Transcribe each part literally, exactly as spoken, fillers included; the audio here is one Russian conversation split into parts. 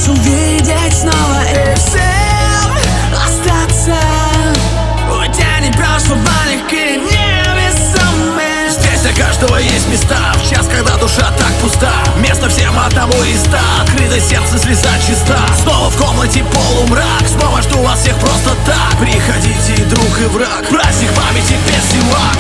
нас увидеть снова и всем остаться. Тени прошлого легкие, невесомые. Здесь для каждого есть места, в час, когда душа так пуста. Место всем одному из ста, открыто сердце, слеза чиста. Снова в комнате полумрак, снова жду вас всех просто так. Приходите, и друг, и враг, праздник памяти без зевак.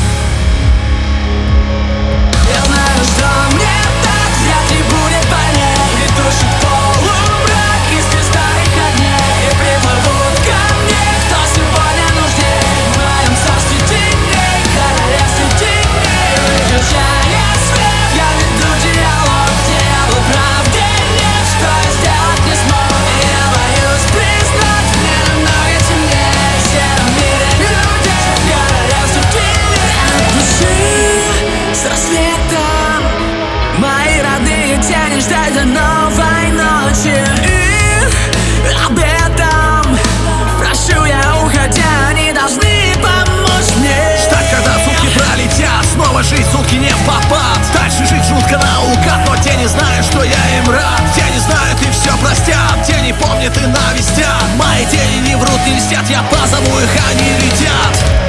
Я знаю, что мне так вряд ли будет больнее. И душит полумрак из старых огней. И приплывут ко мне, кто сегодня нужнее. В моем царстве теней, королевстве теней. Выключая свет, я веду диалог, где я был прав, где нет, что я сделать не смог. И я боюсь признать, мне намного темнее. В сером мире людей, в королевстве теней. От души с рассветом мои родные тени ждать до новой ночи. И об этом прошу я, уходя, они должны помочь мне. Ждать, когда сутки пролетят, снова жить сутки не в попад. Дальше жить жутко наугад, но те не знают, что я им рад. Те не знают и все простят, те не помнят и навестят. Мои тени не врут, не льстят, я позову их, они летят.